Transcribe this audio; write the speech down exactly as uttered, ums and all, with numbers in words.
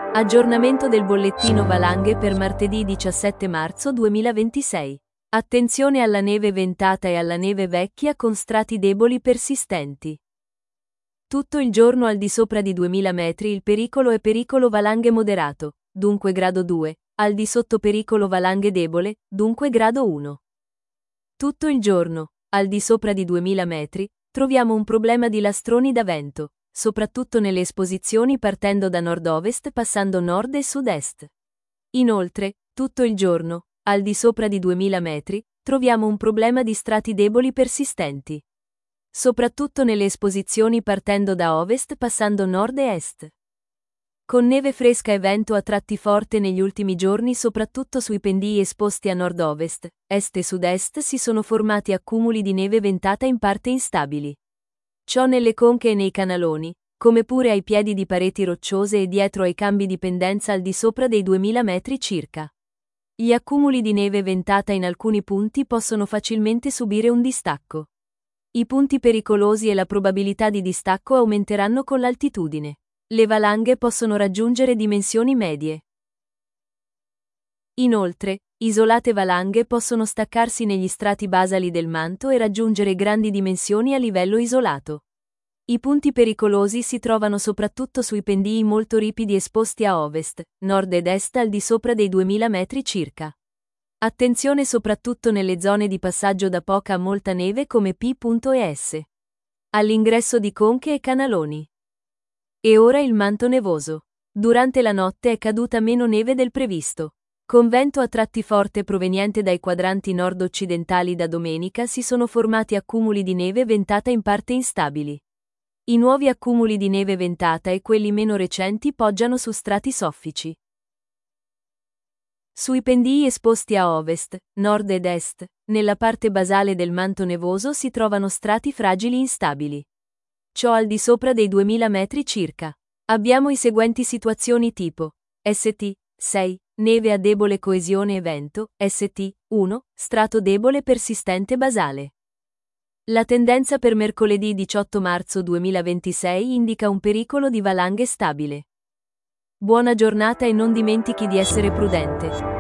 Aggiornamento del bollettino valanghe per martedì diciassette marzo duemilaventisei. Attenzione alla neve ventata e alla neve vecchia con strati deboli persistenti. Tutto il giorno al di sopra di duemila metri il pericolo è pericolo valanghe moderato, dunque grado due, al di sotto pericolo valanghe debole, dunque grado uno. Tutto il giorno, al di sopra di duemila metri, troviamo un problema di lastroni da vento, soprattutto nelle esposizioni partendo da nord-ovest passando nord e sud-est. Inoltre, tutto il giorno, al di sopra di duemila metri, troviamo un problema di strati deboli persistenti. Soprattutto nelle esposizioni partendo da ovest passando nord e est. Con neve fresca e vento a tratti forte negli ultimi giorni soprattutto sui pendii esposti a nord-ovest, est e sud-est si sono formati accumuli di neve ventata in parte instabili. Ciò nelle conche e nei canaloni, come pure ai piedi di pareti rocciose e dietro ai cambi di pendenza al di sopra dei duemila metri circa. Gli accumuli di neve ventata in alcuni punti possono facilmente subire un distacco. I punti pericolosi e la probabilità di distacco aumenteranno con l'altitudine. Le valanghe possono raggiungere dimensioni medie. Inoltre, isolate valanghe possono staccarsi negli strati basali del manto e raggiungere grandi dimensioni a livello isolato. I punti pericolosi si trovano soprattutto sui pendii molto ripidi esposti a ovest, nord ed est al di sopra dei duemila metri circa. Attenzione soprattutto nelle zone di passaggio da poca a molta neve come P e S. All'ingresso di conche e canaloni. E ora il manto nevoso. Durante la notte è caduta meno neve del previsto. Con vento a tratti forte proveniente dai quadranti nord-occidentali da domenica si sono formati accumuli di neve ventata in parte instabili. I nuovi accumuli di neve ventata e quelli meno recenti poggiano su strati soffici. Sui pendii esposti a ovest, nord ed est, nella parte basale del manto nevoso si trovano strati fragili instabili. Ciò al di sopra dei duemila metri circa. Abbiamo i seguenti situazioni tipo S T sei, neve a debole coesione e vento, S T uno, strato debole persistente basale. La tendenza per mercoledì diciotto marzo duemilaventisei indica un pericolo di valanghe stabile. Buona giornata e non dimentichi di essere prudente.